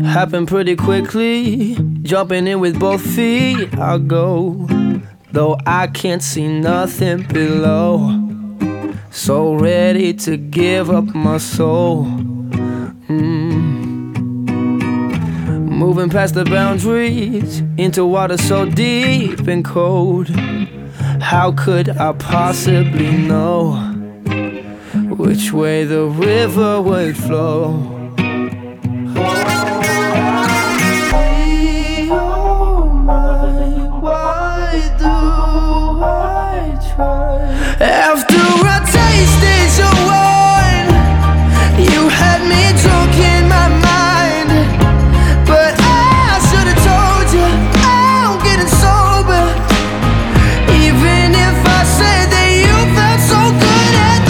Happened pretty quickly, jumping in with both feet. I'll go, though I can't see nothing below. So ready to give up my soul. Moving past the boundaries into water so deep and cold. How could I possibly know which way the river would flow? After I tasted your wine, you had me drunk in my mind. But I should've told you I'm getting sober. Even if I said that you felt so good at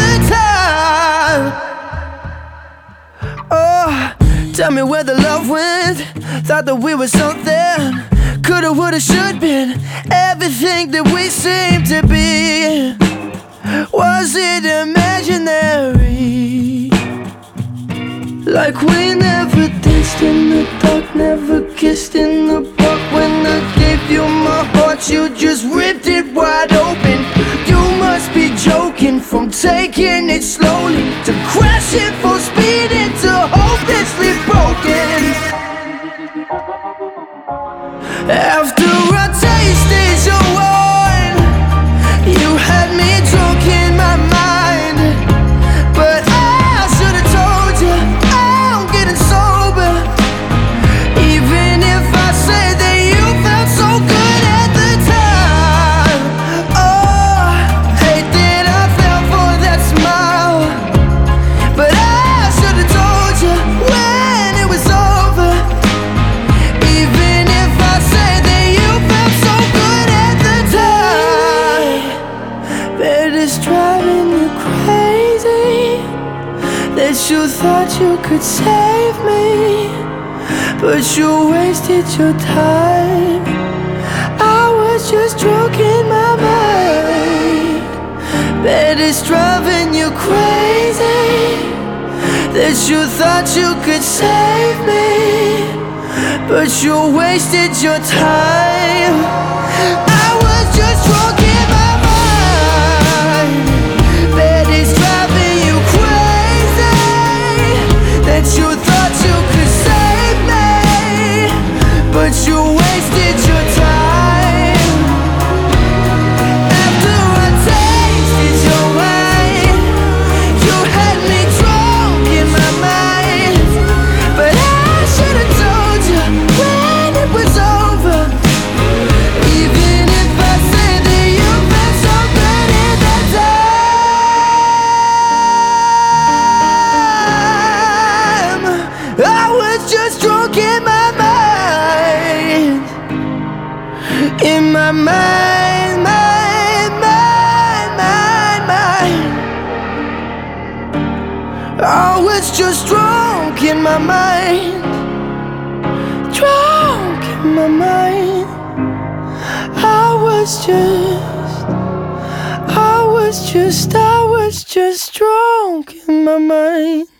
the time. Oh, tell me where the love went. Thought that we were something. Coulda, woulda, should been everything that we seemed to be. Was it imaginary? Like we never danced in the dark, never kissed in the park. When I gave you my heart, you just ripped it wide open. You must be joking, from taking it slowly to crashing full speed into hopelessly broken. After I tasted your wine, you had me drunk in my mind. But I should've told you I'm getting sober. Even if I said that you felt so good at the time. Oh, hate that I fell for that smile. But I should've told you when it was over. Even if I said that you felt so good at the time. Bet it's driving you crazy that you thought you could save me, but you wasted your time. I was just drunk in my mind. Bet it's driving you crazy that you thought you could save me, but you wasted your time. I was just drunk in my mind. Bet it's driving you crazy that you thought you could save me, but you wasted your time. After I tasted your wine, you had me drunk in my mind. But I should've told you when it was over. Even if I said that you felt so good at that time. I was just drunk in my mind. In my mind, I was just drunk in my mind. Drunk in my mind. I was just drunk in my mind.